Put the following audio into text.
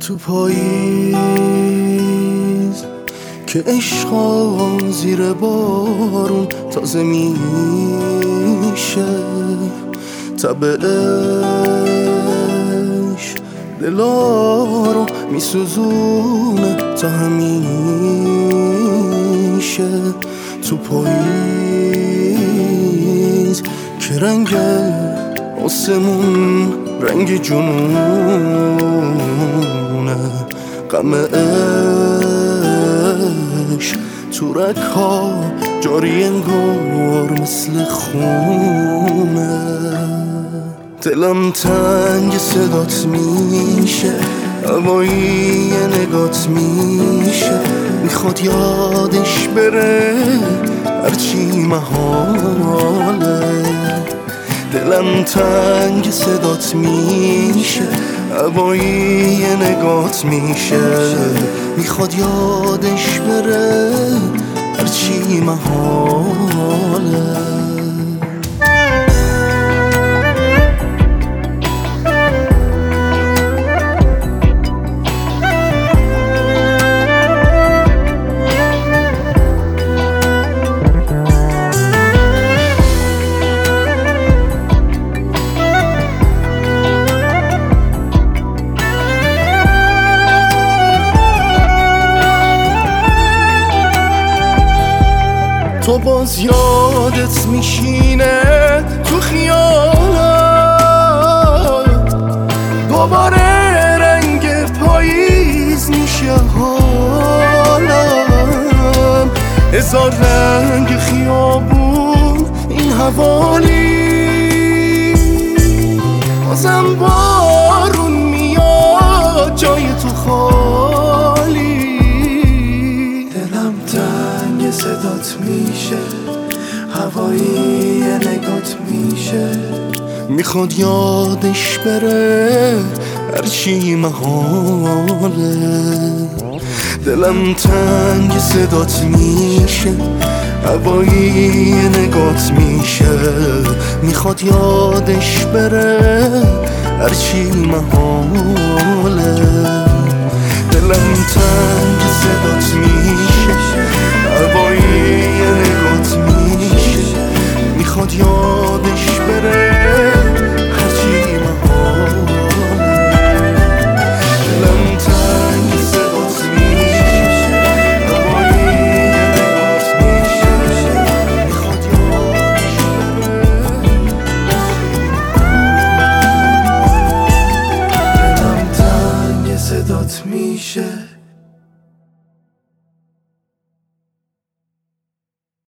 تو پاییز که عشقا زیر بارون تازه میشه، طبعش دلا رو میسوزونه تا همیشه. تو پاییز که رنگ آسمون رنگ جنونه، غم عشق تو رگ‌ها جاری انگار مثل خونه. دلم تنگ صدات میشه، هوایی نگات میشه، میخواد یادش بره هرچی محاله. دلم تنگ صدات میشه، هوایی نگات میشه، میخواد یادش بره هرچی محاله. تو باز یادت میشینه تو خیالم، دوباره رنگ پاییز میشه حالم. هزار رنگ خیابون این حوالی، بازم بارون میاد جای تو خالی. دلم تنگ صدات میشه، هوایی نگات میشه، میخواد یادش بره هرچی محاله. دلم تنگ صدات میشه، هوایی نگات میشه، میخواد یادش بره هرچی محاله. دلم تنگ صدات میشه، هوایی نگات میشه، میخواد یادش بره هرچی محاله. دلم تنگ صدات میشه، هوایی نگات میشه، میخواد یادش بره. دلم تنگ صدات میشه،